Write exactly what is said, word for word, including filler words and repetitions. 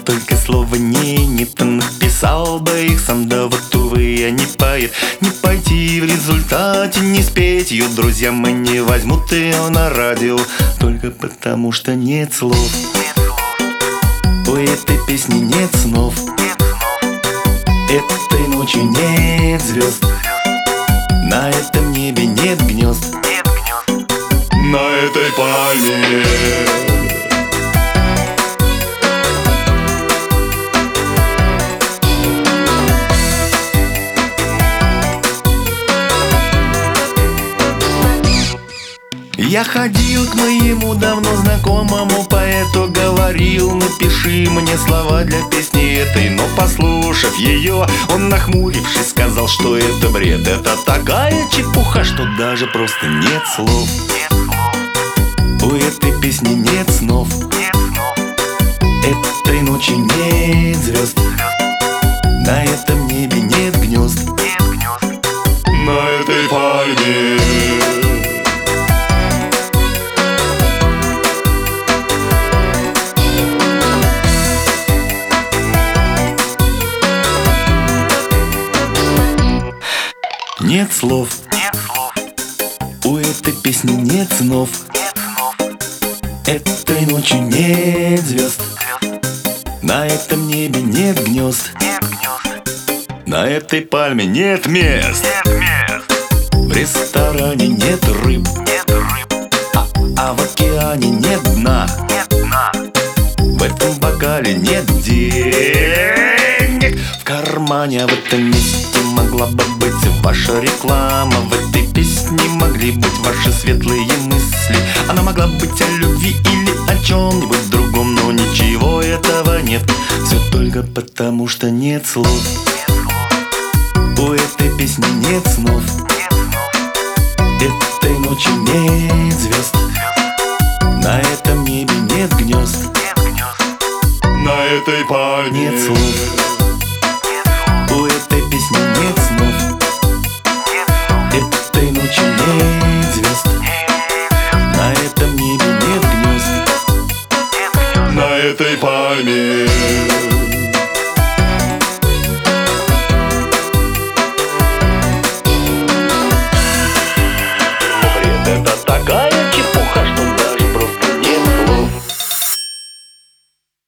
только слово «не», не-то написал бы их сам, да вот, увы, я не поэт. Не пойти в результате, не спеть ее друзьям и не возьмут ее на радио, только потому что нет слов. У этой песни нет снов, этой ночью нет звезд, на этом небе нет гнезд, на этой пальме. Я ходил к моему давно знакомому поэту, говорил: напиши мне слова для песни этой. Но, послушав ее, он, нахмурившись, сказал, что это бред. Это такая чепуха, что даже просто нет слов. У этой песни нет снов, этой ночи нет звезд, на этом небе нет гнезд, на этой пальме. Нет слов, нет слов, у этой песни нет снов, нет снов, этой ночью нет звезд, на этом небе нет гнезд, нет гнезд, на этой пальме нет мест, нет мест, в ресторане нет рыб, нет рыб, а, а в океане нет дна, нет дна, в этом бокале нет денег, в кармане, а в этом месте могла бы быть ваша реклама. В этой песне могли быть ваши светлые мысли. Она могла быть о любви или о чем-нибудь другом, но ничего этого нет. Все только потому, что нет слов. У этой песни нет снов, этой ночи нет звезд, на этом небе нет гнезд, на этой пальме нет слов.